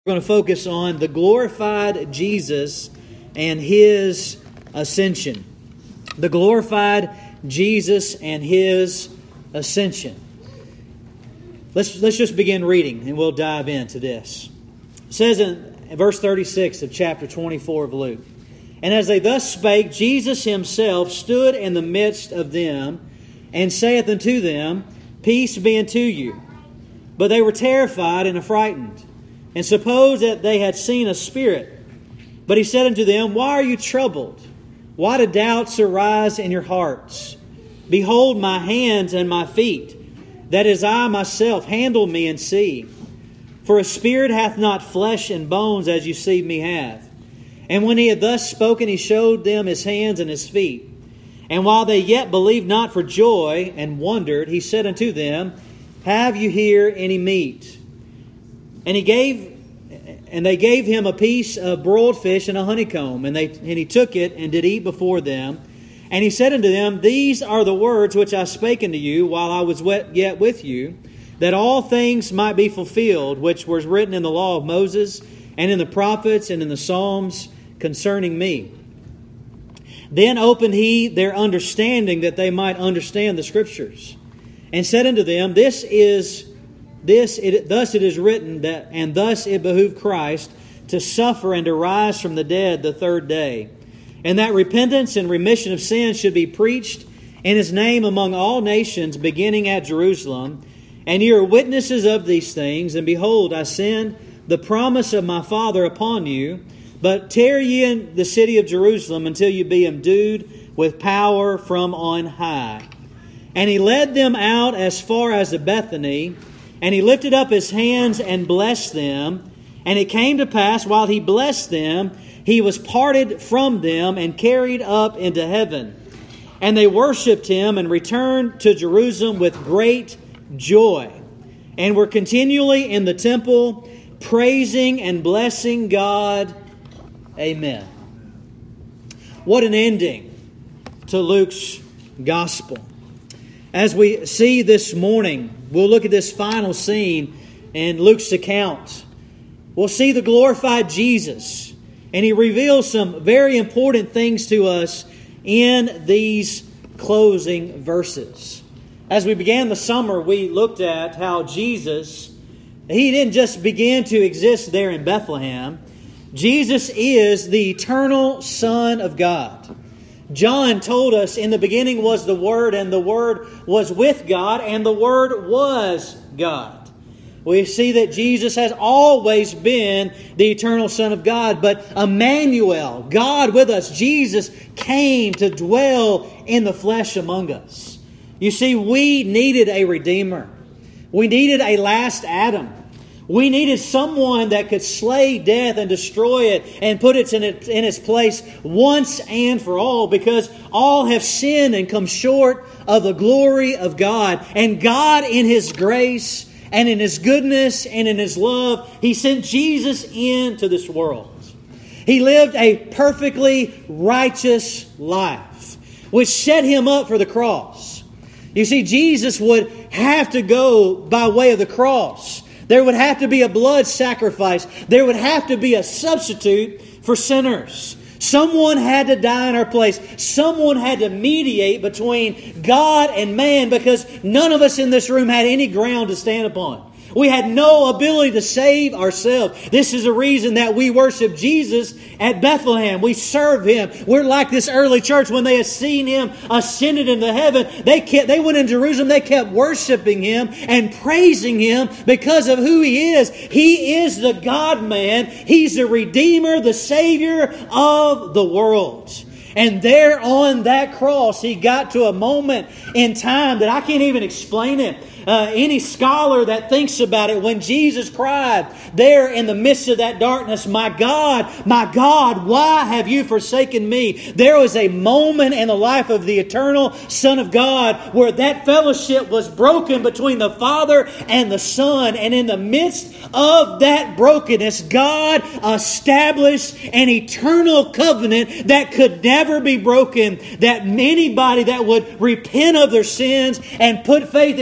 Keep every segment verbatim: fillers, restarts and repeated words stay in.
We're going to focus on the glorified Jesus and His ascension. The glorified Jesus and His ascension. Let's, let's just begin reading and we'll dive into this. It says in verse thirty-six of chapter twenty-four of Luke, "And as they thus spake, Jesus Himself stood in the midst of them, and saith unto them, Peace be unto you. But they were terrified and affrighted, and supposed that they had seen a spirit. But He said unto them, Why are you troubled? Why do doubts arise in your hearts? Behold my hands and my feet, that is I myself, handle me and see. For a spirit hath not flesh and bones, as you see me have. And when He had thus spoken, He showed them His hands and His feet. And while they yet believed not for joy, and wondered, He said unto them, Have you here any meat? And he gave, and they gave Him a piece of broiled fish and a honeycomb, and they and He took it and did eat before them. And He said unto them, These are the words which I spake unto you while I was yet with you, that all things might be fulfilled, which was written in the law of Moses, and in the prophets, and in the Psalms concerning me. Then opened He their understanding, that they might understand the Scriptures, and said unto them, This is this it, thus it is written that, and thus it behooved Christ to suffer and to rise from the dead the third day, and that repentance and remission of sins should be preached in His name among all nations, beginning at Jerusalem. And ye are witnesses of these things. And behold, I send the promise of my Father upon you. But tarry ye in the city of Jerusalem until you be endued with power from on high. And He led them out as far as to Bethany, and He lifted up His hands and blessed them. And it came to pass, while He blessed them, He was parted from them and carried up into heaven. And they worshipped Him and returned to Jerusalem with great joy, and were continually in the temple, praising and blessing God. Amen." What an ending to Luke's gospel. As we see this morning, we'll look at this final scene in Luke's account. We'll see the glorified Jesus, and He reveals some very important things to us in these closing verses. As we began the summer, we looked at how Jesus, He didn't just begin to exist there in Bethlehem. Jesus is the eternal Son of God. John told us, in the beginning was the Word, and the Word was with God, and the Word was God. We see that Jesus has always been the eternal Son of God, but Emmanuel, God with us, Jesus came to dwell in the flesh among us. You see, we needed a Redeemer. We needed a last Adam. We needed someone that could slay death and destroy it and put it in, it in its place once and for all, because all have sinned and come short of the glory of God. And God, in His grace and in His goodness and in His love, He sent Jesus into this world. He lived a perfectly righteous life, which set Him up for the cross. You see, Jesus would have to go by way of the cross. There would have to be a blood sacrifice. There would have to be a substitute for sinners. Someone had to die in our place. Someone had to mediate between God and man, because none of us in this room had any ground to stand upon. We had no ability to save ourselves. This is the reason that we worship Jesus at Bethlehem. We serve Him. We're like this early church. When they had seen Him ascended into heaven, they kept, they went in Jerusalem. They kept worshiping Him and praising Him because of who He is. He is the God-man. He's the Redeemer, the Savior of the world. And there on that cross, He got to a moment in time that I can't even explain it. Uh, any scholar that thinks about it, when Jesus cried there in the midst of that darkness, "My God, my God, why have you forsaken me?" There was a moment in the life of the eternal Son of God where that fellowship was broken between the Father and the Son. And in the midst of that brokenness, God established an eternal covenant that could never be broken, that anybody that would repent of their sins and put faith in Jesus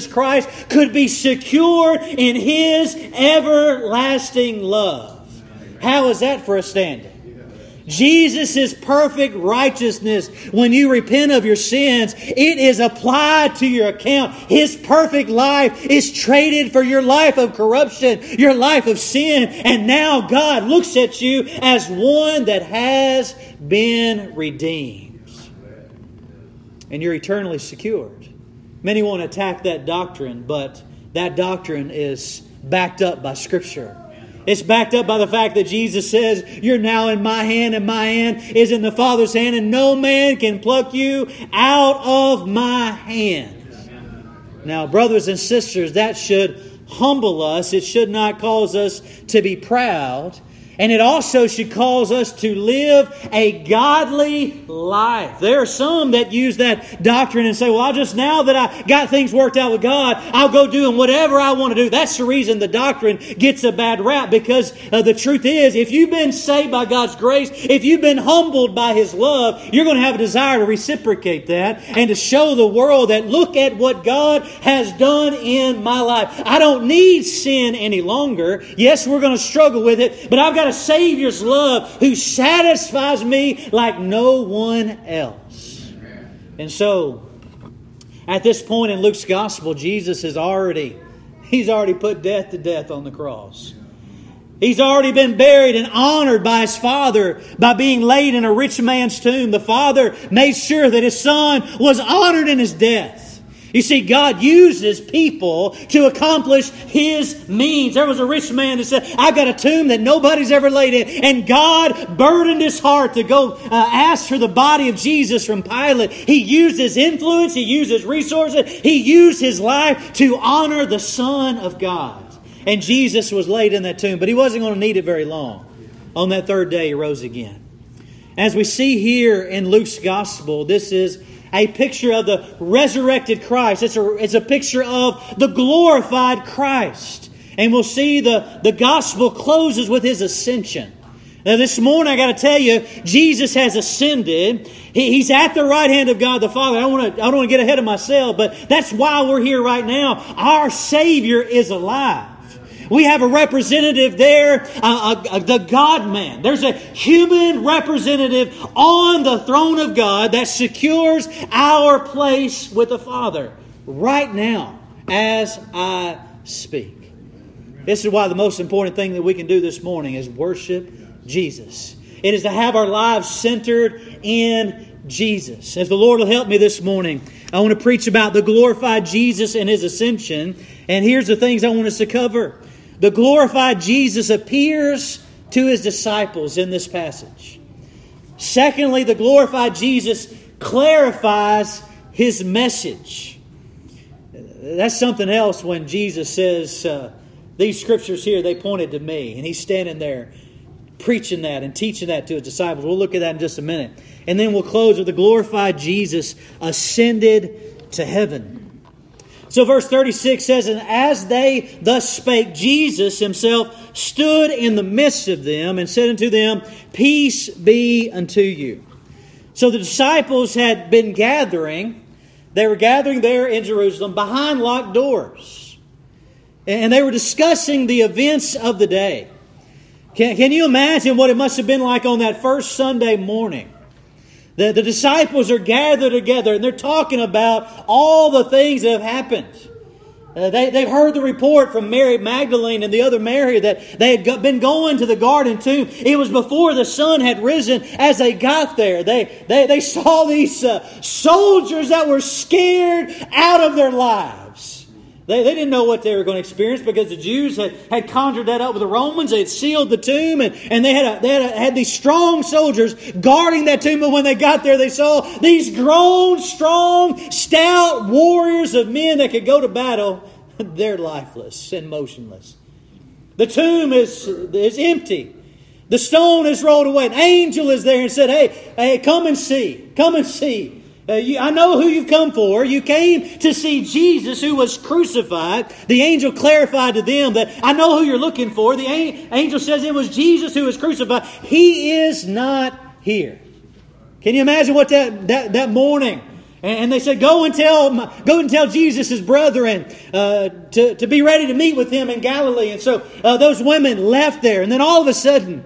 Jesus Christ could be secured in His everlasting love. How is that for a standing? Jesus' perfect righteousness, when you repent of your sins, it is applied to your account. His perfect life is traded for your life of corruption, your life of sin. And now God looks at you as one that has been redeemed. And you're eternally secured. Many want to attack that doctrine, but that doctrine is backed up by Scripture. It's backed up by the fact that Jesus says, you're now in my hand and my hand is in the Father's hand, and no man can pluck you out of my hand. Now, brothers and sisters, that should humble us. It should not cause us to be proud. And it also should cause us to live a godly life. There are some that use that doctrine and say, well, I'll just, now that I got things worked out with God, I'll go doing whatever I want to do. That's the reason the doctrine gets a bad rap, because uh, the truth is, if you've been saved by God's grace, if you've been humbled by His love, you're going to have a desire to reciprocate that and to show the world that look at what God has done in my life. I don't need sin any longer. Yes, we're going to struggle with it, but I've got a Savior's love who satisfies me like no one else. And so, at this point in Luke's Gospel, Jesus has already, He's already put death to death on the cross. He's already been buried and honored by His Father by being laid in a rich man's tomb. The Father made sure that His Son was honored in His death. You see, God uses people to accomplish His means. There was a rich man that said, I've got a tomb that nobody's ever laid in. And God burdened his heart to go uh, ask for the body of Jesus from Pilate. He used His influence. He used His resources. He used His life to honor the Son of God. And Jesus was laid in that tomb. But He wasn't going to need it very long. On that third day, He rose again. As we see here in Luke's Gospel, this is a picture of the resurrected Christ. It's a, it's a picture of the glorified Christ. And we'll see the, the Gospel closes with His ascension. Now this morning I got to tell you, Jesus has ascended. He, he's at the right hand of God the Father. I don't want to, I don't want to get ahead of myself, but that's why we're here right now. Our Savior is alive. We have a representative there, uh, uh, the God-man. There's a human representative on the throne of God that secures our place with the Father right now as I speak. This is why the most important thing that we can do this morning is worship Jesus. It is to have our lives centered in Jesus. As the Lord will help me this morning, I want to preach about the glorified Jesus and His ascension. And here's the things I want us to cover. The glorified Jesus appears to His disciples in this passage. Secondly, the glorified Jesus clarifies His message. That's something else when Jesus says, uh, these scriptures here, they pointed to me. And He's standing there preaching that and teaching that to His disciples. We'll look at that in just a minute. And then we'll close with the glorified Jesus ascended to heaven. So verse thirty-six says, and as they thus spake, Jesus Himself stood in the midst of them and said unto them, peace be unto you. So the disciples had been gathering. They were gathering there in Jerusalem behind locked doors. And they were discussing the events of the day. Can, can you imagine what it must have been like on that first Sunday morning? The, the disciples are gathered together and they're talking about all the things that have happened. Uh, they, they've heard the report from Mary Magdalene and the other Mary that they had go, been going to the garden tomb. It was before the sun had risen as they got there. They, they, they saw these uh, soldiers that were scared out of their lives. They, they didn't know what they were going to experience because the Jews had, had conjured that up with the Romans. They had sealed the tomb and, and they, had, a, they had, a, had these strong soldiers guarding that tomb. But when they got there, they saw these grown, strong, stout warriors of men that could go to battle. They're lifeless and motionless. The tomb is, is empty. The stone is rolled away. An angel is there and said, hey, hey, come and see. Come and see. Uh, you, I know who you've come for. You came to see Jesus who was crucified. The angel clarified to them that I know who you're looking for. The an- angel says it was Jesus who was crucified. He is not here. Can you imagine what that, that, that morning And they said, go and tell go and tell Jesus' brethren uh, to, to be ready to meet with him in Galilee. And so uh, those women left there. And then all of a sudden,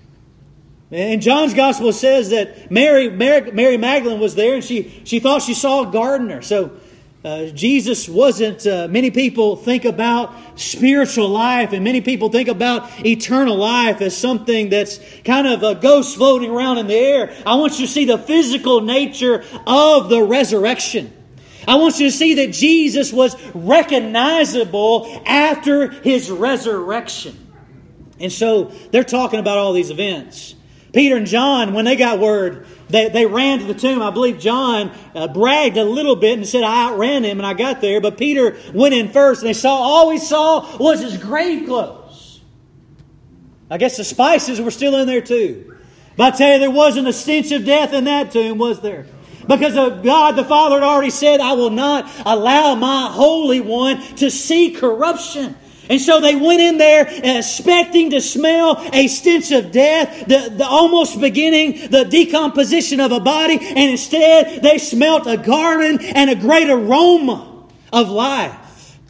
and John's Gospel says that Mary, Mary, Mary Magdalene was there and she, she thought she saw a gardener. So uh, Jesus wasn't, uh, many people think about spiritual life and many people think about eternal life as something that's kind of a ghost floating around in the air. I want you to see the physical nature of the resurrection. I want you to see that Jesus was recognizable after His resurrection. And so they're talking about all these events. Peter and John, when they got word, they, they ran to the tomb. I believe John uh, bragged a little bit and said, I outran him and I got there. But Peter went in first and they saw, all he saw was his grave clothes. I guess the spices were still in there too. But I tell you, there wasn't a stench of death in that tomb, was there? Because God the Father had already said, I will not allow my Holy One to see corruption. And so they went in there expecting to smell a stench of death, the, the almost beginning the decomposition of a body, and instead they smelt a garden and a great aroma of life.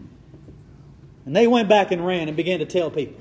And they went back and ran and began to tell people.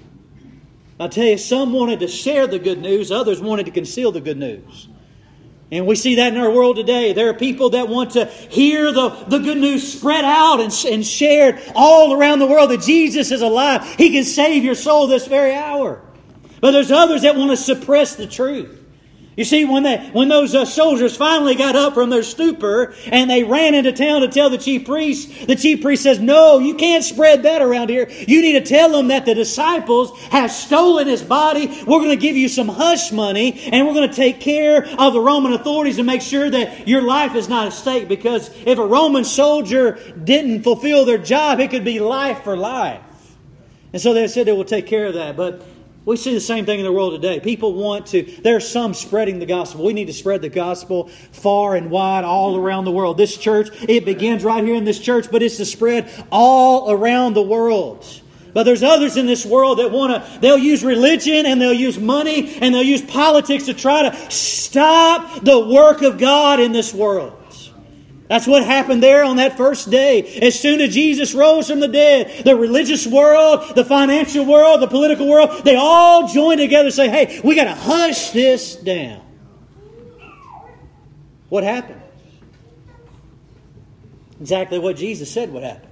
I tell you, some wanted to share the good news, others wanted to conceal the good news. And we see that in our world today. There are people that want to hear the, the good news spread out and, and shared all around the world that Jesus is alive. He can save your soul this very hour. But there's others that want to suppress the truth. You see, when they, when those uh, soldiers finally got up from their stupor and they ran into town to tell the chief priest, the chief priest says, no, you can't spread that around here. You need to tell them that the disciples have stolen His body. We're going to give you some hush money and we're going to take care of the Roman authorities and make sure that your life is not at stake. Because if a Roman soldier didn't fulfill their job, it could be life for life. And so they said they will take care of that. But we see the same thing in the world today. People want to, there are some spreading the gospel. We need to spread the gospel far and wide all around the world. This church, it begins right here in this church, but it's to spread all around the world. But there's others in this world that want to, they'll use religion and they'll use money and they'll use politics to try to stop the work of God in this world. That's what happened there on that first day. As soon as Jesus rose from the dead, the religious world, the financial world, the political world, they all joined together and say, hey, we got to hush this down. What happened? Exactly what Jesus said would happen.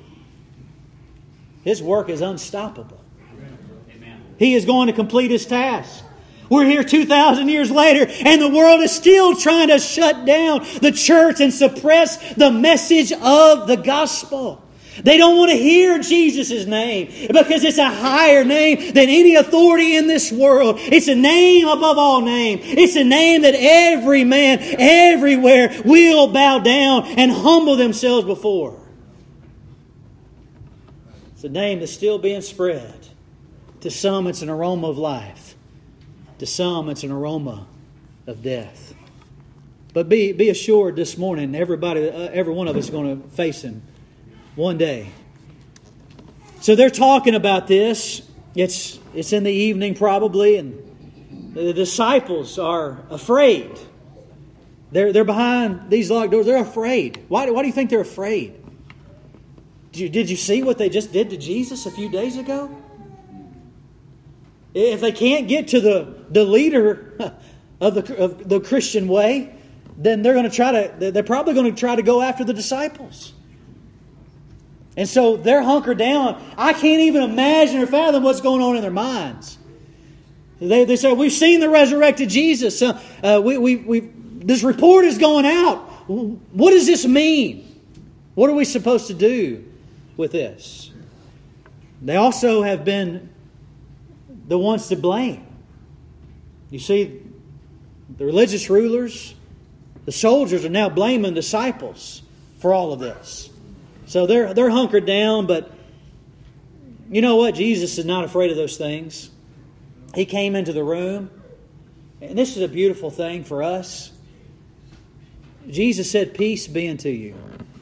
His work is unstoppable. He is going to complete His task. We're here two thousand years later and the world is still trying to shut down the church and suppress the message of the gospel. They don't want to hear Jesus' name because it's a higher name than any authority in this world. It's a name above all name. It's a name that every man everywhere will bow down and humble themselves before. It's a name that's still being spread. To some, it's an aroma of life. To some, it's an aroma of death. But be be assured this morning, everybody, uh, every one of us is going to face Him one day. So they're talking about this. It's it's in the evening probably, and the disciples are afraid. They're they're behind these locked doors. They're afraid. Why why do you think they're afraid? Did you, did you see what they just did to Jesus a few days ago? If they can't get to the, the leader of the of the Christian way, then they're going to try to they're probably going to try to go after the disciples. And so they're hunkered down. I can't even imagine or fathom what's going on in their minds. They they say, we've seen the resurrected Jesus. Uh, uh, we we we this report is going out. What does this mean? What are we supposed to do with this? They also have been the ones to blame. You see, the religious rulers, the soldiers are now blaming disciples for all of this. So they're they're hunkered down, but you know what? Jesus is not afraid of those things. He came into the room, and this is a beautiful thing for us. Jesus said, peace be unto you.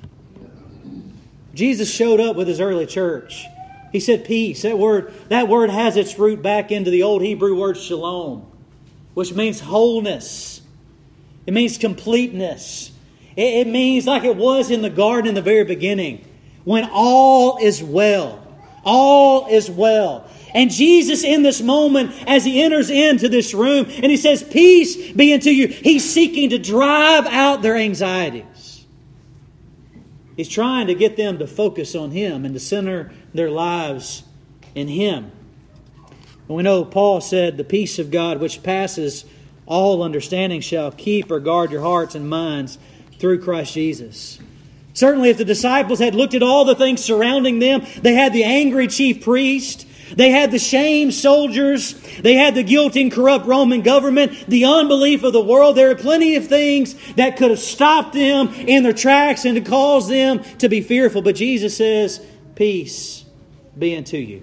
Jesus showed up with His early church. He said peace. That word, that word has its root back into the old Hebrew word shalom, which means wholeness. It means completeness. It, it means like it was in the garden in the very beginning, when all is well. All is well. And Jesus in this moment, as He enters into this room and He says, peace be unto you, He's seeking to drive out their anxieties. He's trying to get them to focus on Him and to center their lives in Him. And we know Paul said, the peace of God which passes all understanding shall keep or guard your hearts and minds through Christ Jesus. Certainly if the disciples had looked at all the things surrounding them, they had the angry chief priest, they had the shamed soldiers, they had the guilty and corrupt Roman government, the unbelief of the world. There are plenty of things that could have stopped them in their tracks and to cause them to be fearful. But Jesus says, peace be unto you.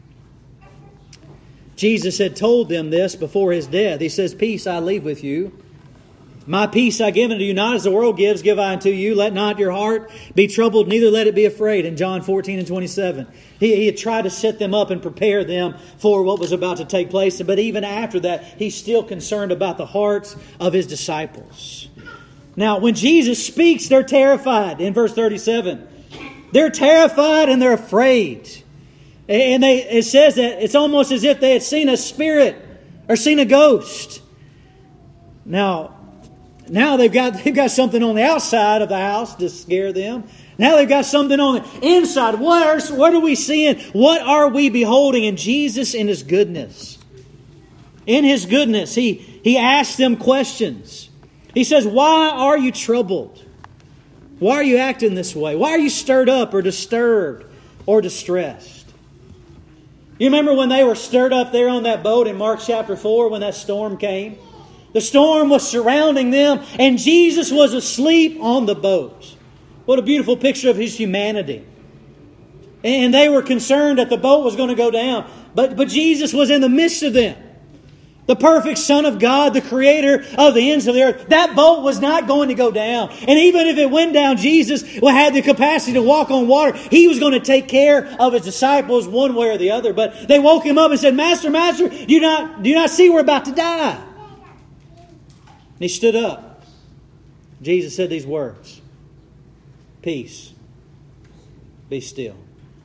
Jesus had told them this before His death. He says, peace I leave with you. My peace I give unto you, not as the world gives, give I unto you. Let not your heart be troubled, neither let it be afraid. In John fourteen and twenty-seven. He, he had tried to set them up and prepare them for what was about to take place. But even after that, He's still concerned about the hearts of His disciples. Now, when Jesus speaks, they're terrified. In verse thirty-seven. They're terrified and they're afraid. And they, it says that it's almost as if they had seen a spirit or seen a ghost. Now, now they've got they've got something on the outside of the house to scare them. Now they've got something on the inside. What are, what are we seeing? What are we beholding? And Jesus in His goodness. In His goodness, He, he asks them questions. He says, why are you troubled? Why are you acting this way? Why are you stirred up or disturbed or distressed? You remember when they were stirred up there on that boat in Mark chapter four when that storm came? The storm was surrounding them and Jesus was asleep on the boat. What a beautiful picture of His humanity. And they were concerned that the boat was going to go down. But, but Jesus was in the midst of them. The perfect Son of God, the Creator of the ends of the earth. That boat was not going to go down. And even if it went down, Jesus had the capacity to walk on water. He was going to take care of His disciples one way or the other. But they woke Him up and said, Master, Master, do you not, do you not see we're about to die? And He stood up. Jesus said these words. Peace, be still.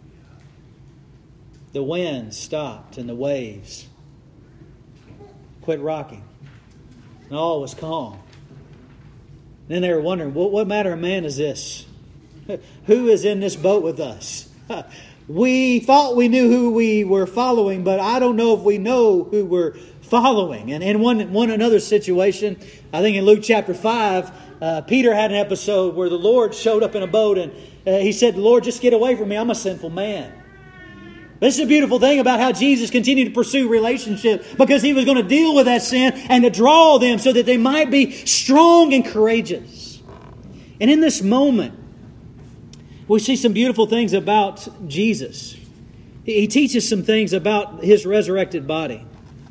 The wind stopped and the waves quit rocking. And all was calm. And then they were wondering, what, what manner of man is this? Who is in this boat with us? We thought we knew who we were following, but I don't know if we know who we're following. And in one, one another situation, I think in Luke chapter five, uh, Peter had an episode where the Lord showed up in a boat and uh, he said, Lord, just get away from me. I'm a sinful man. This is a beautiful thing about how Jesus continued to pursue relationship because He was going to deal with that sin and to draw them so that they might be strong and courageous. And in this moment, we see some beautiful things about Jesus. He teaches some things about His resurrected body.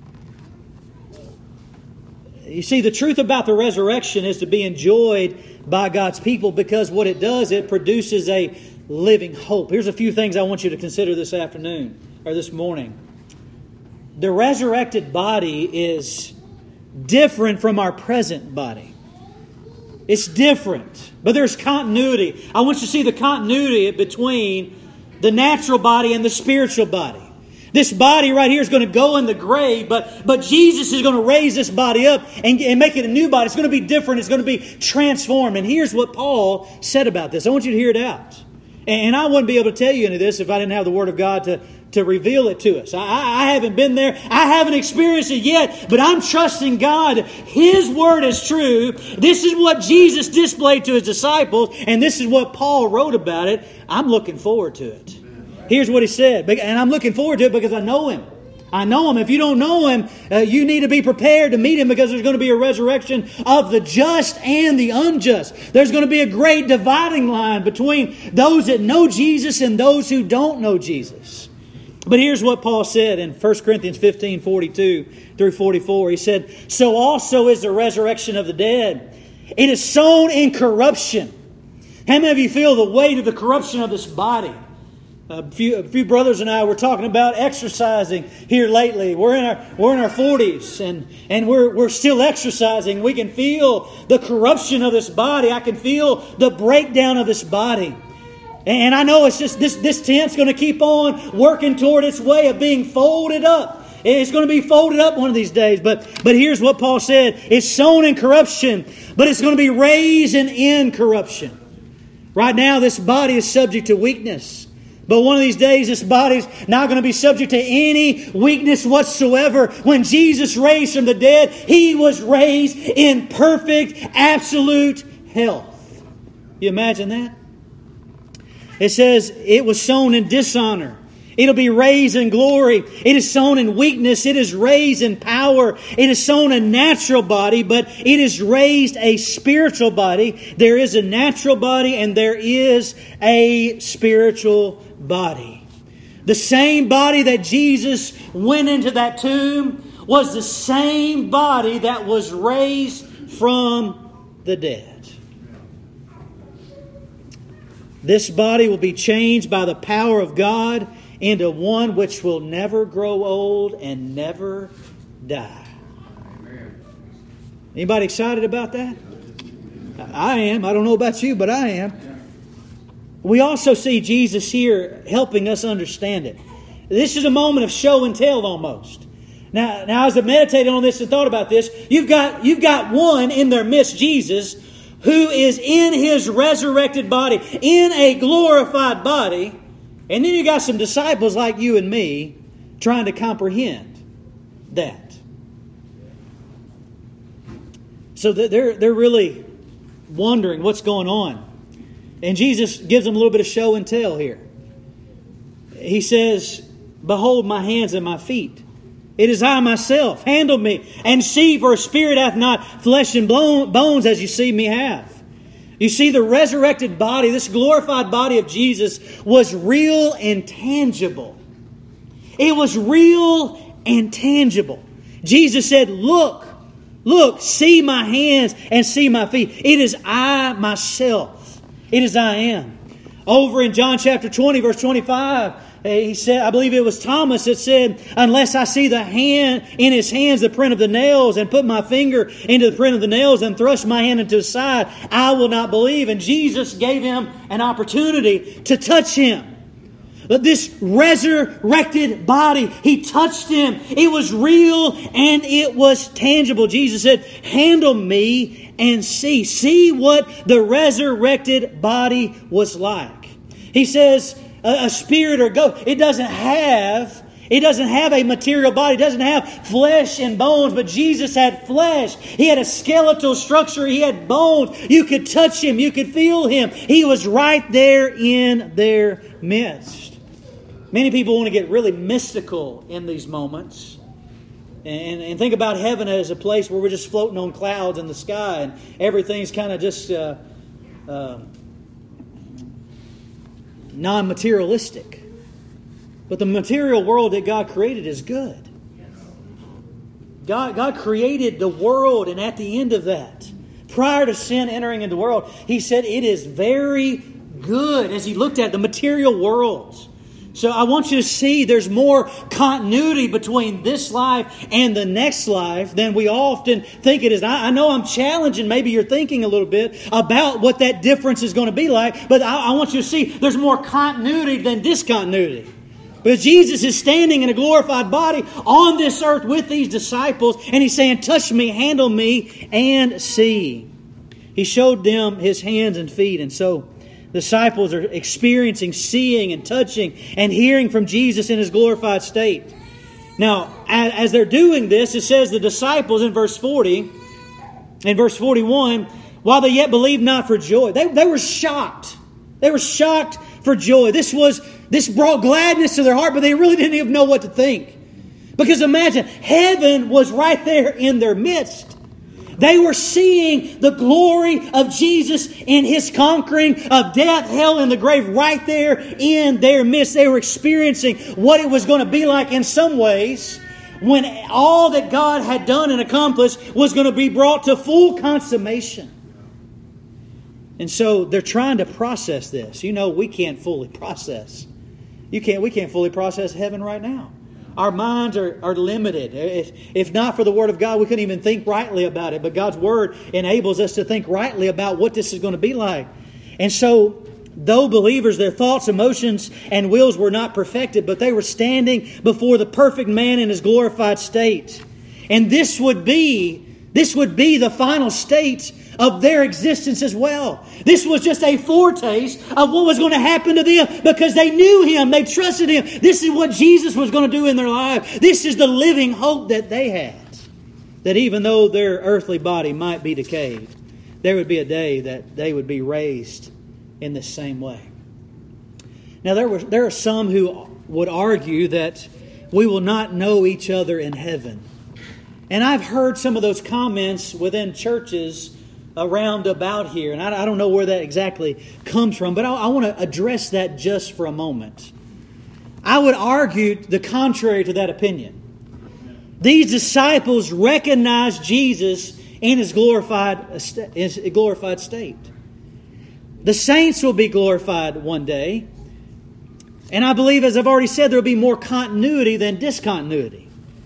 You see, the truth about the resurrection is to be enjoyed by God's people because what it does, it produces a living hope. Here's a few things I want you to consider this afternoon or this morning. The resurrected body is different from our present body. It's different, but there's continuity. I want you to see the continuity between the natural body and the spiritual body. This body right here is going to go in the grave, but, but Jesus is going to raise this body up and, and make it a new body. It's going to be different. It's going to be transformed. And here's what Paul said about this. I want you to hear it out. And I wouldn't be able to tell you any of this if I didn't have the Word of God to, to reveal it to us. I, I haven't been there. I haven't experienced it yet. But I'm trusting God. His Word is true. This is what Jesus displayed to His disciples. And this is what Paul wrote about it. I'm looking forward to it. Here's what he said. And I'm looking forward to it because I know Him. I know Him. If you don't know Him, uh, you need to be prepared to meet Him because there's going to be a resurrection of the just and the unjust. There's going to be a great dividing line between those that know Jesus and those who don't know Jesus. But here's what Paul said in First Corinthians fifteen, forty-two through forty-four. He said, so also is the resurrection of the dead. It is sown in corruption. How many of you feel the weight of the corruption of this body? A few, a few brothers and I were talking about exercising here lately. We're in our we're in our forties, and and we're we're still exercising. We can feel the corruption of this body. I can feel the breakdown of this body, and I know it's just this this tent's going to keep on working toward its way of being folded up. It's going to be folded up one of these days. But but here's what Paul said: it's sown in corruption, but it's going to be raised in incorruption. Right now, this body is subject to weakness. But one of these days, this body's not going to be subject to any weakness whatsoever. When Jesus raised from the dead, He was raised in perfect, absolute health. You imagine that? It says it was sown in dishonor. It'll be raised in glory. It is sown in weakness. It is raised in power. It is sown a natural body, but it is raised a spiritual body. There is a natural body and there is a spiritual body. The same body that Jesus went into that tomb was the same body that was raised from the dead. This body will be changed by the power of God into one which will never grow old and never die. Anybody excited about that? I am. I don't know about you, but I am. We also see Jesus here helping us understand it. This is a moment of show and tell almost. Now, now as I meditated on this and thought about this, you've got, you've got one in their midst, Jesus, who is in His resurrected body, in a glorified body. And then you got some disciples like you and me trying to comprehend that. So they're, they're really wondering what's going on. And Jesus gives them a little bit of show and tell here. He says, "Behold my hands and my feet. It is I myself. Handle me and see, for a spirit hath not flesh and bones as you see me have." You see, the resurrected body, this glorified body of Jesus, was real and tangible. It was real and tangible. Jesus said, "Look, look, see my hands and see my feet. It is I myself. It is I am." Over in John chapter twenty, verse twenty-five, he said, I believe it was Thomas that said, "Unless I see the hand in His hands, the print of the nails, and put my finger into the print of the nails, and thrust my hand into His side, I will not believe." And Jesus gave him an opportunity to touch Him. This resurrected body, He touched Him. It was real and it was tangible. Jesus said, "Handle me and see. See what the resurrected body was like." He says, a, a spirit or ghost, it doesn't have, it doesn't have a material body. It doesn't have flesh and bones, but Jesus had flesh. He had a skeletal structure. He had bones. You could touch Him. You could feel Him. He was right there in their midst. Many people want to get really mystical in these moments and, and think about heaven as a place where we're just floating on clouds in the sky and everything's kind of just uh, uh, non-materialistic. But the material world that God created is good. God, God created the world, and at the end of that, prior to sin entering into the world, He said it is very good as He looked at the material world. So I want you to see there's more continuity between this life and the next life than we often think it is. I, I know I'm challenging maybe you're thinking a little bit about what that difference is going to be like, but I, I want you to see there's more continuity than discontinuity. Because Jesus is standing in a glorified body on this earth with these disciples, and He's saying, "Touch me, handle me, and see." He showed them His hands and feet, and so disciples are experiencing, seeing, and touching, and hearing from Jesus in His glorified state. Now, as they're doing this, it says the disciples in verse forty, in verse forty-one, while they yet believed not for joy. They, they were shocked. They were shocked for joy. This was this brought gladness to their heart, but they really didn't even know what to think. Because imagine, heaven was right there in their midst. They were seeing the glory of Jesus in His conquering of death, hell, and the grave right there in their midst. They were experiencing what it was going to be like in some ways when all that God had done and accomplished was going to be brought to full consummation. And so they're trying to process this. You know, we can't fully process You can't. We can't fully process heaven right now. Our minds are, are limited. If, if not for the Word of God, we couldn't even think rightly about it. But God's Word enables us to think rightly about what this is going to be like. And so, though believers, their thoughts, emotions, and wills were not perfected, but they were standing before the perfect man in His glorified state. And this would be, this would be the final state of their existence as well. This was just a foretaste of what was going to happen to them because they knew Him, they trusted Him. This is what Jesus was going to do in their life. This is the living hope that they had. That even though their earthly body might be decayed, there would be a day that they would be raised in the same way. Now there were there are some who would argue that we will not know each other in heaven. And I've heard some of those comments within churches around about here. And I, I don't know where that exactly comes from, but I, I want to address that just for a moment. I would argue the contrary to that opinion. These disciples recognized Jesus in His glorified, His glorified state. The saints will be glorified one day. And I believe, as I've already said, there will be more continuity than discontinuity.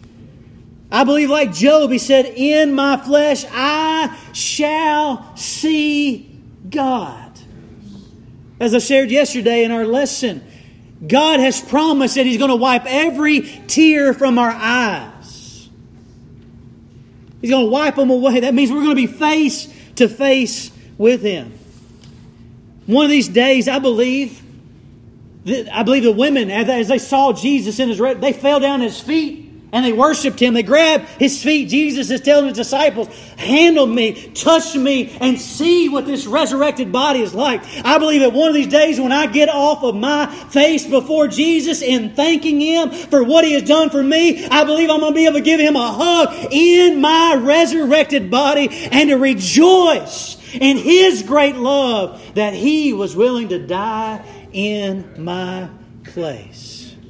I believe, like Job, he said, in my flesh I shall see God. As I shared yesterday in our lesson, God has promised that He's going to wipe every tear from our eyes. He's going to wipe them away. That means we're going to be face to face with Him. One of these days, I believe, I believe the women, as they saw Jesus in His red, they fell down at His feet. And they worshipped Him. They grabbed His feet. Jesus is telling His disciples, handle me, touch me, and see what this resurrected body is like. I believe that one of these days when I get off of my face before Jesus in thanking Him for what He has done for me, I believe I'm going to be able to give Him a hug in my resurrected body and to rejoice in His great love that He was willing to die in my place.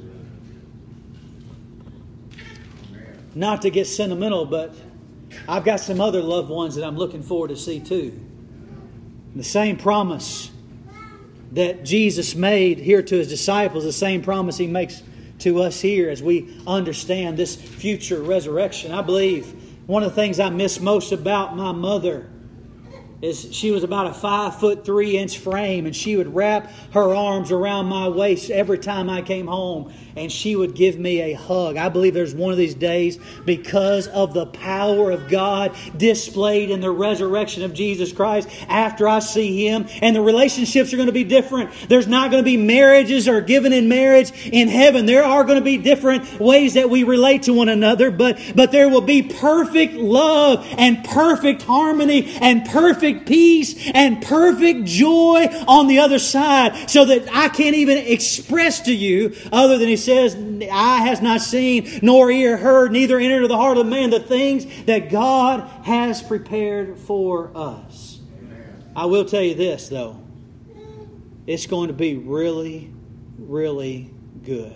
Not to get sentimental, but I've got some other loved ones that I'm looking forward to see too. The same promise that Jesus made here to His disciples, the same promise He makes to us here as we understand this future resurrection. I believe one of the things I miss most about my mother is she was about a five foot three inch frame, and she would wrap her arms around my waist every time I came home, and she would give me a hug. I believe there's one of these days, because of the power of God displayed in the resurrection of Jesus Christ, after I see Him, and the relationships are going to be different. There's not going to be marriages or given in marriage in heaven. There are going to be different ways that we relate to one another, but, but there will be perfect love and perfect harmony and perfect peace and perfect joy on the other side, so that I can't even express to you, other than He says, eye has not seen, nor ear heard, neither entered into the heart of man, the things that God has prepared for us. Amen. I will tell you this, though. It's going to be really, really good.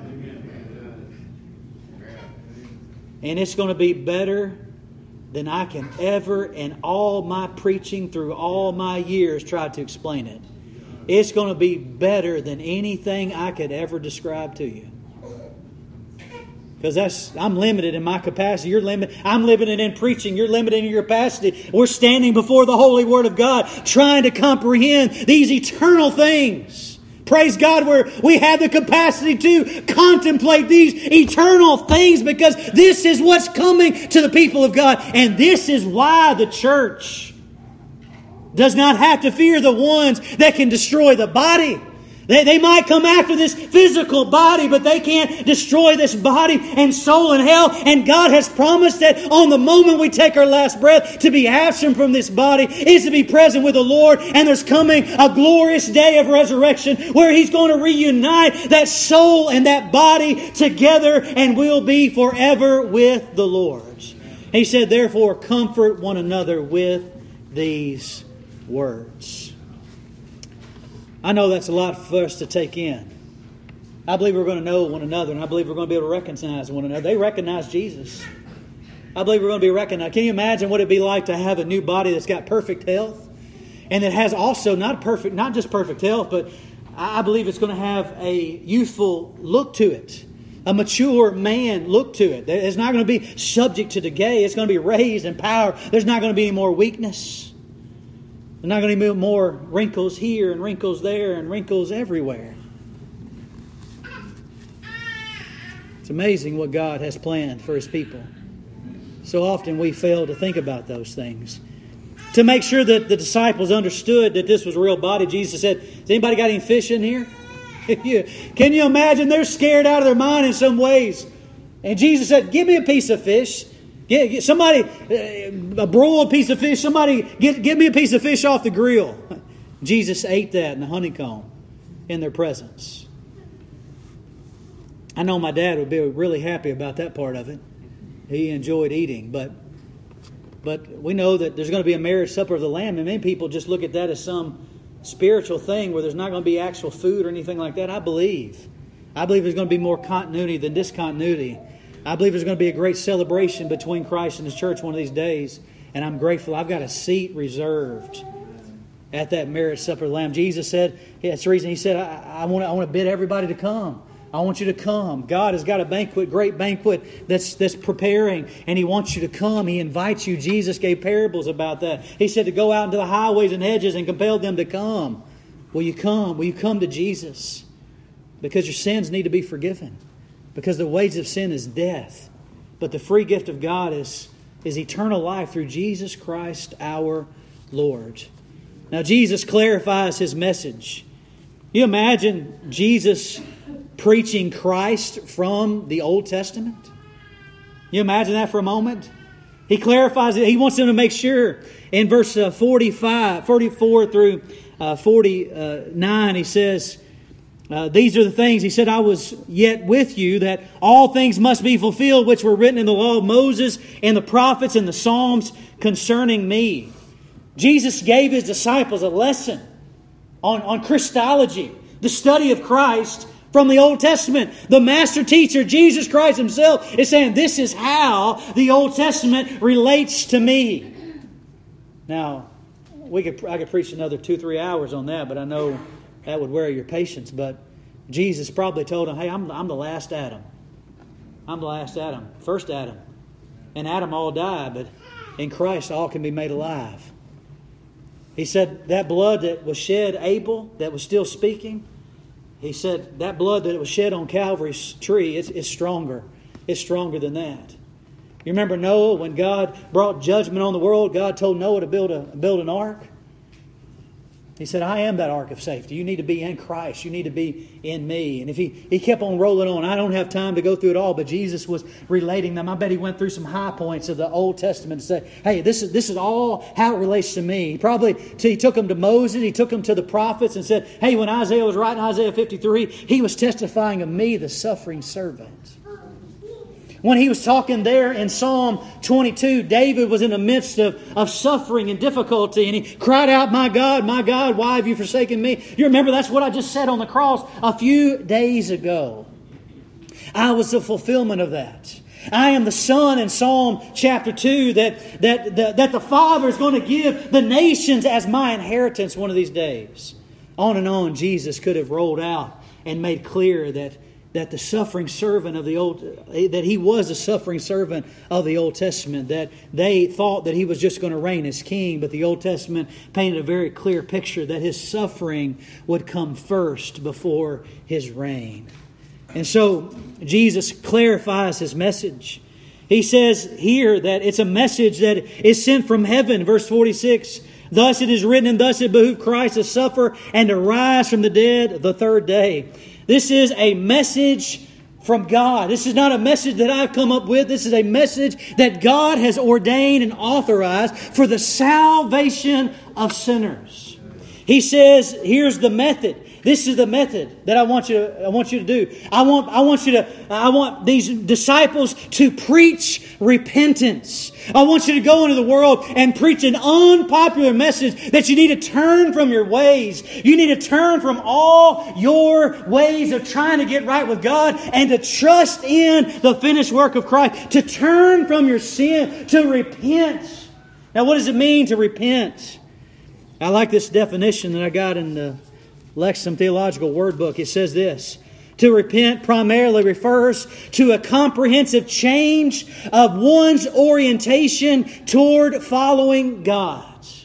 Amen. And it's going to be better than I can ever, in all my preaching through all my years, try to explain it. It's going to be better than anything I could ever describe to you. Because that's I'm limited in my capacity. You're limited. I'm limited in preaching. You're limited in your capacity. We're standing before the Holy Word of God, trying to comprehend these eternal things. Praise God, where we have the capacity to contemplate these eternal things, because this is what's coming to the people of God. And this is why the church does not have to fear the ones that can destroy the body. They, they might come after this physical body, but they can't destroy this body and soul in hell. And God has promised that on the moment we take our last breath, to be absent from this body is to be present with the Lord. And there's coming a glorious day of resurrection where He's going to reunite that soul and that body together, and we'll be forever with the Lord. He said, therefore, comfort one another with these words. I know that's a lot for us to take in. I believe we're going to know one another, and I believe we're going to be able to recognize one another. They recognize Jesus. I believe we're going to be recognized. Can you imagine what it'd be like to have a new body that's got perfect health, and that has also not perfect, not just perfect health, but I believe it's going to have a youthful look to it. A mature man look to it. It's not going to be subject to decay. It's going to be raised in power. There's not going to be any more weakness. There's not going to be more wrinkles here and wrinkles there and wrinkles everywhere. It's amazing what God has planned for His people. So often we fail to think about those things. To make sure that the disciples understood that this was a real body, Jesus said, has anybody got any fish in here? Can you imagine? They're scared out of their mind in some ways. And Jesus said, give me a piece of fish. Get, get somebody, uh, a broiled piece of fish. Somebody, get, give me a piece of fish off the grill. Jesus ate that in the honeycomb in their presence. I know my dad would be really happy about that part of it. He enjoyed eating, but but we know that there's going to be a marriage supper of the Lamb, and many people just look at that as some spiritual thing where there's not going to be actual food or anything like that. I believe. I believe there's going to be more continuity than discontinuity. I believe there's going to be a great celebration between Christ and His church one of these days, and I'm grateful. I've got a seat reserved at that marriage supper of the Lamb. Jesus said, that's the reason He said, I, I, want to, I want to bid everybody to come. I want you to come. God has got a banquet, great banquet that's that's preparing, and He wants you to come. He invites you. Jesus gave parables about that. He said to go out into the highways and hedges and compel them to come. Will you come? Will you come to Jesus? Because your sins need to be forgiven. Because the wages of sin is death. But the free gift of God is, is eternal life through Jesus Christ our Lord. Now Jesus clarifies His message. You imagine Jesus preaching Christ from the Old Testament? You imagine that for a moment? He clarifies it. He wants them to make sure. In verse uh, forty-five, forty-four through uh, forty-nine, he says, uh, these are the things. He said, I was yet with you, that all things must be fulfilled, which were written in the law of Moses and the prophets and the Psalms concerning me. Jesus gave His disciples a lesson on, on Christology, the study of Christ from the Old Testament. The master teacher, Jesus Christ Himself, is saying, this is how the Old Testament relates to me. Now, we could I could preach another two, three hours on that, but I know that would wear your patience. But Jesus probably told him, hey, I'm, I'm the last Adam. I'm the last Adam. First Adam. And Adam all died, but in Christ all can be made alive. He said that blood that was shed, Abel, that was still speaking, He said that blood that was shed on Calvary's tree, it's, it's stronger. It's stronger than that. You remember Noah, when God brought judgment on the world, God told Noah to build a build an ark. He said, I am that ark of safety. You need to be in Christ. You need to be in me. And if he, he kept on rolling on, I don't have time to go through it all, but Jesus was relating them. I bet He went through some high points of the Old Testament and said, hey, this is this is all how it relates to me. He probably he took them to Moses, He took them to the prophets and said, hey, when Isaiah was writing Isaiah fifty-three, he was testifying of me, the suffering servant. When he was talking there in Psalm twenty-two, David was in the midst of, of suffering and difficulty, and he cried out, my God, my God, why have you forsaken me? You remember that's what I just said on the cross a few days ago. I was the fulfillment of that. I am the Son in Psalm chapter two that, that, that, that the Father is going to give the nations as my inheritance one of these days. On and on, Jesus could have rolled out and made clear that that the suffering servant of the Old, that He was a suffering servant of the Old Testament, that they thought that He was just going to reign as king, but the Old Testament painted a very clear picture that His suffering would come first before His reign. And so Jesus clarifies His message. He says here that it's a message that is sent from heaven, verse forty-six. Thus it is written, and thus it behooved Christ to suffer and to rise from the dead the third day. This is a message from God. This is not a message that I've come up with. This is a message that God has ordained and authorized for the salvation of sinners. He says, here's the method. This is the method that I want you to, I want you to do. I want, I want you to, I want these disciples to preach repentance. I want you to go into the world and preach an unpopular message that you need to turn from your ways. You need to turn from all your ways of trying to get right with God and to trust in the finished work of Christ. To turn from your sin, to repent. Now, what does it mean to repent? I like this definition that I got in the Lexham Theological Word Book. It says this: to repent primarily refers to a comprehensive change of one's orientation toward following God.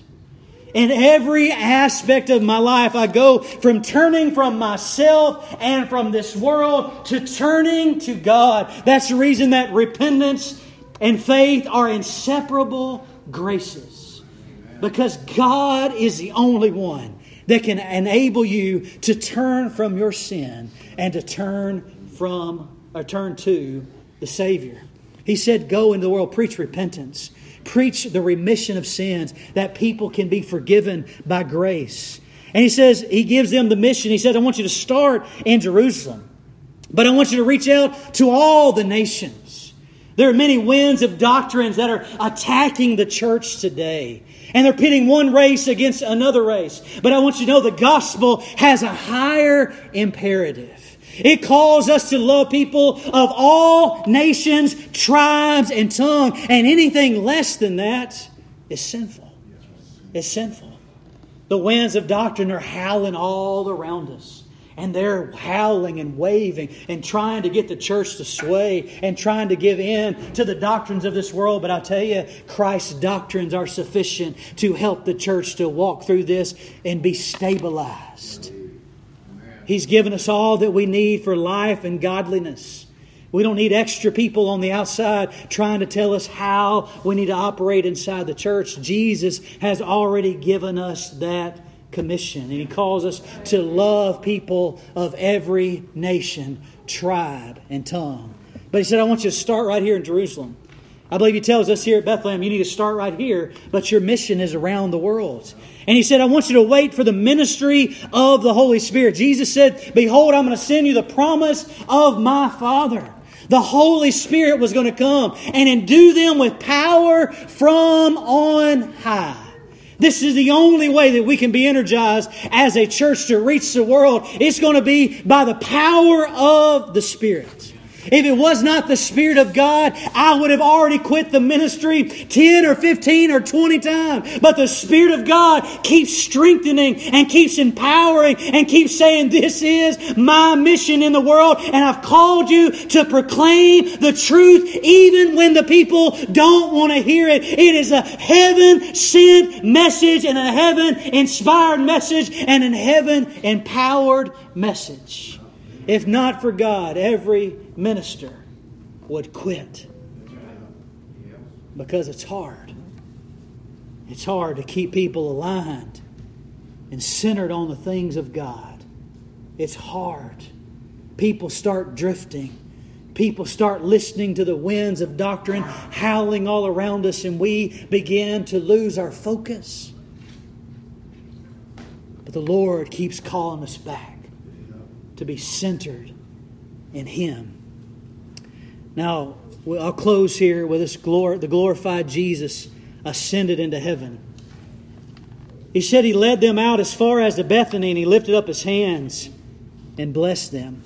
In every aspect of my life, I go from turning from myself and from this world to turning to God. That's the reason that repentance and faith are inseparable graces. Because God is the only one that can enable you to turn from your sin and to turn from or turn to the Savior. He said, go into the world, preach repentance. Preach the remission of sins, that people can be forgiven by grace. And He says, He gives them the mission. He said, I want you to start in Jerusalem, but I want you to reach out to all the nations. There are many winds of doctrines that are attacking the church today. And they're pitting one race against another race. But I want you to know the gospel has a higher imperative. It calls us to love people of all nations, tribes, and tongue. And anything less than that is sinful. It's sinful. The winds of doctrine are howling all around us. And they're howling and waving and trying to get the church to sway and trying to give in to the doctrines of this world. But I'll tell you, Christ's doctrines are sufficient to help the church to walk through this and be stabilized. He's given us all that we need for life and godliness. We don't need extra people on the outside trying to tell us how we need to operate inside the church. Jesus has already given us that commission. And He calls us to love people of every nation, tribe, and tongue. But He said, I want you to start right here in Jerusalem. I believe He tells us here at Bethlehem, you need to start right here, but your mission is around the world. And He said, I want you to wait for the ministry of the Holy Spirit. Jesus said, behold, I'm going to send you the promise of my Father. The Holy Spirit was going to come and endue them with power from on high. This is the only way that we can be energized as a church to reach the world. It's going to be by the power of the Spirit. If it was not the Spirit of God, I would have already quit the ministry ten or fifteen or twenty times. But the Spirit of God keeps strengthening and keeps empowering and keeps saying, this is my mission in the world. And I've called you to proclaim the truth even when the people don't want to hear it. It is a heaven-sent message and a heaven-inspired message and a heaven-empowered message. If not for God, every minister would quit. Because it's hard. It's hard to keep people aligned and centered on the things of God. It's hard. People start drifting. People start listening to the winds of doctrine howling all around us, and we begin to lose our focus. But the Lord keeps calling us back to be centered in Him. Now, I'll close here with this glor- the glorified Jesus ascended into heaven. He said He led them out as far as to Bethany, and He lifted up His hands and blessed them.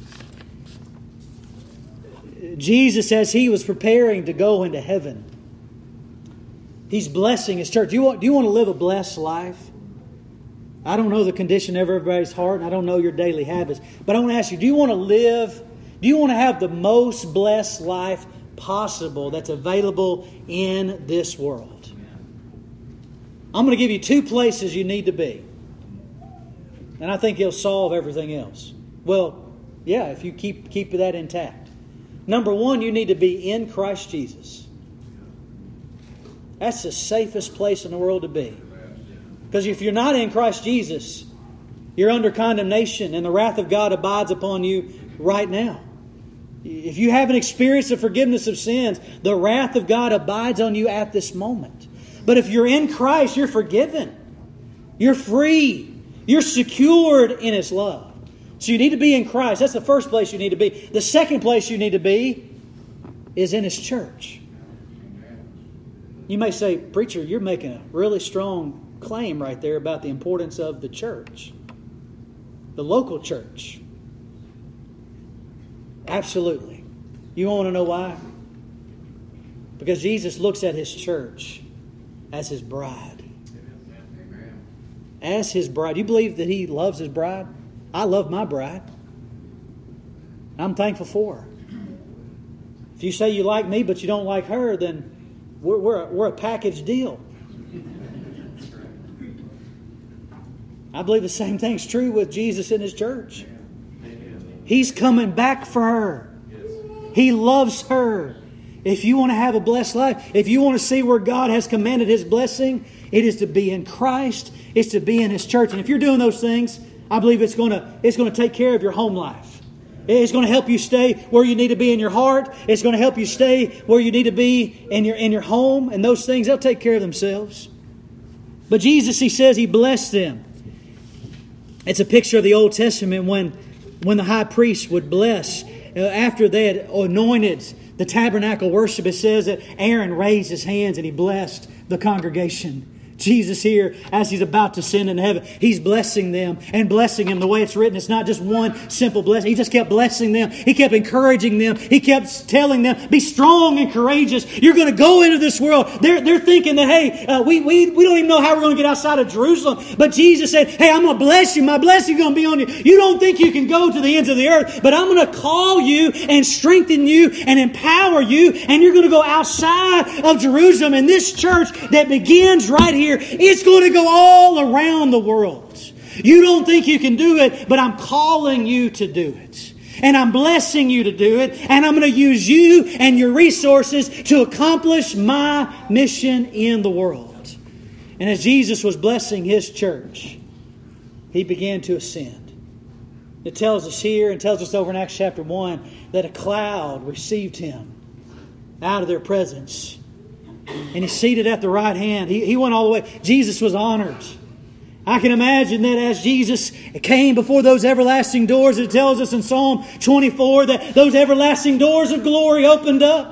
Jesus, as He was preparing to go into heaven, He's blessing His church. Do you want, do you want to live a blessed life? I don't know the condition of everybody's heart, and I don't know your daily habits. But I want to ask you, do you want to live, do you want to have the most blessed life possible that's available in this world? I'm going to give you two places you need to be. And I think He'll solve everything else. Well, yeah, if you keep, keep that intact. Number one, you need to be in Christ Jesus. That's the safest place in the world to be. Because if you're not in Christ Jesus, you're under condemnation and the wrath of God abides upon you right now. If you haven't experienced the forgiveness of sins, the wrath of God abides on you at this moment. But if you're in Christ, you're forgiven. You're free. You're secured in His love. So you need to be in Christ. That's the first place you need to be. The second place you need to be is in His church. You may say, preacher, you're making a really strong claim right there about the importance of the church. The local church. Absolutely. You want to know why? Because Jesus looks at His church as His bride. as His bride. Do you believe that He loves His bride? I love my bride. I'm thankful for her. If you say you like me but you don't like her, then we're, we're, a, we're a package deal. I believe the same thing's true with Jesus in His church. He's coming back for her. He loves her. If you want to have a blessed life, if you want to see where God has commanded His blessing, it is to be in Christ. It's to be in His church. And if you're doing those things, I believe it's going to, it's going to take care of your home life. It's going to help you stay where you need to be in your heart. It's going to help you stay where you need to be in your, in your home. And those things, they'll take care of themselves. But Jesus, He says He blessed them. It's a picture of the Old Testament when, when the high priest would bless. Uh, after they had anointed the tabernacle worship, it says that Aaron raised his hands and he blessed the congregation. Jesus here, as He's about to ascend into heaven, He's blessing them and blessing them the way it's written. It's not just one simple blessing. He just kept blessing them. He kept encouraging them. He kept telling them, be strong and courageous. You're going to go into this world. They're, they're thinking that, hey, uh, we, we, we don't even know how we're going to get outside of Jerusalem. But Jesus said, hey, I'm going to bless you. My blessing is going to be on you. You don't think you can go to the ends of the earth, but I'm going to call you and strengthen you and empower you. And you're going to go outside of Jerusalem. And this church that begins right here, it's going to go all around the world. You don't think you can do it, but I'm calling you to do it. And I'm blessing you to do it. And I'm going to use you and your resources to accomplish my mission in the world. And as Jesus was blessing His church, He began to ascend. It tells us here and tells us over in Acts chapter one that a cloud received Him out of their presence. And He's seated at the right hand. He, he went all the way. Jesus was honored. I can imagine that as Jesus came before those everlasting doors, it tells us in Psalm twenty-four that those everlasting doors of glory opened up.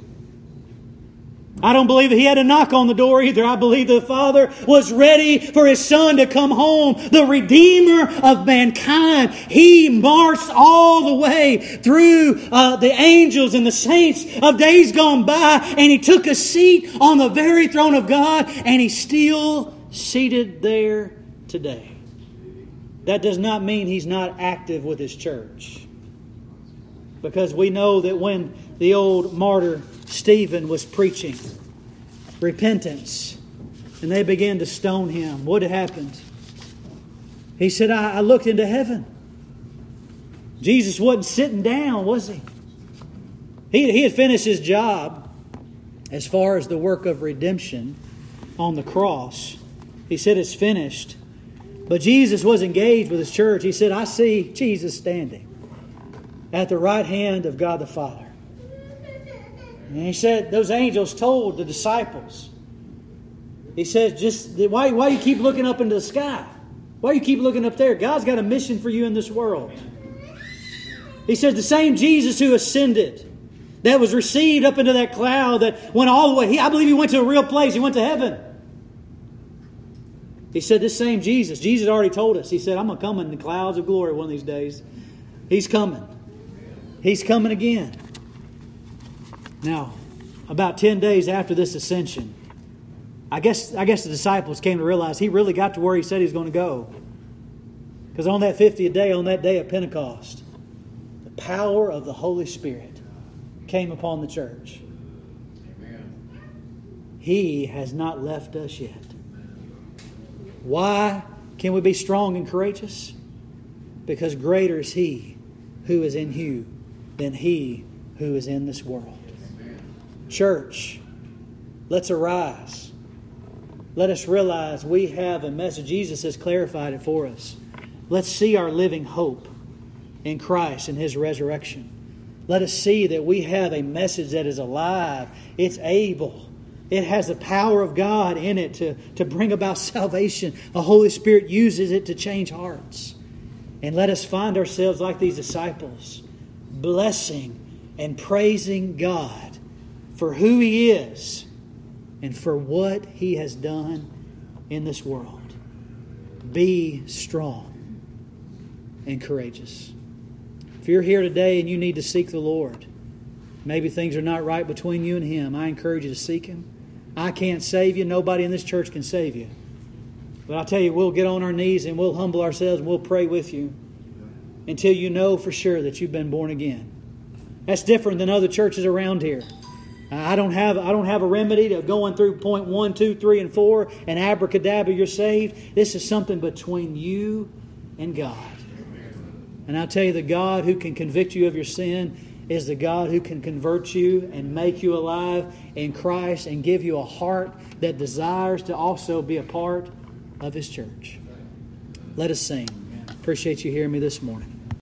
I don't believe that He had a knock on the door either. I believe the Father was ready for His Son to come home, the Redeemer of mankind. He marched all the way through uh, the angels and the saints of days gone by, and He took a seat on the very throne of God, and He's still seated there today. That does not mean He's not active with His church. Because we know that when the old martyr Stephen was preaching repentance, and they began to stone him, what had happened? He said, I, I looked into heaven. Jesus wasn't sitting down, was He? He, he had finished His job as far as the work of redemption on the cross. He said, it's finished. But Jesus was engaged with His church. He said, I see Jesus standing at the right hand of God the Father. And He said, those angels told the disciples, He said, just why, why do you keep looking up into the sky? Why do you keep looking up there? God's got a mission for you in this world. He said, the same Jesus who ascended, that was received up into that cloud, that went all the way. He, I believe He went to a real place. He went to heaven. He said, this same Jesus, Jesus already told us. He said, I'm going to come in the clouds of glory one of these days. He's coming. He's coming again. Now, about ten days after this ascension, I guess I guess the disciples came to realize He really got to where He said He was going to go. Because on that fiftieth day, on that day of Pentecost, the power of the Holy Spirit came upon the church. Amen. He has not left us yet. Why can we be strong and courageous? Because greater is He who is in you than he who is in this world. Church, let's arise. Let us realize we have a message. Jesus has clarified it for us. Let's see our living hope in Christ and His resurrection. Let us see that we have a message that is alive. It's able. It has the power of God in it to, to bring about salvation. The Holy Spirit uses it to change hearts. And let us find ourselves like these disciples, blessing and praising God for who He is and for what He has done in this world. Be strong and courageous. If you're here today and you need to seek the Lord, maybe things are not right between you and Him, I encourage you to seek Him. I can't save you. Nobody in this church can save you. But I tell you, we'll get on our knees and we'll humble ourselves and we'll pray with you until you know for sure that you've been born again. That's different than other churches around here. I don't have I don't have a remedy to going through point one, two, three, and four and abracadabra, you're saved. This is something between you and God. And I'll tell you, the God who can convict you of your sin is the God who can convert you and make you alive in Christ and give you a heart that desires to also be a part of His church. Let us sing. Appreciate you hearing me this morning.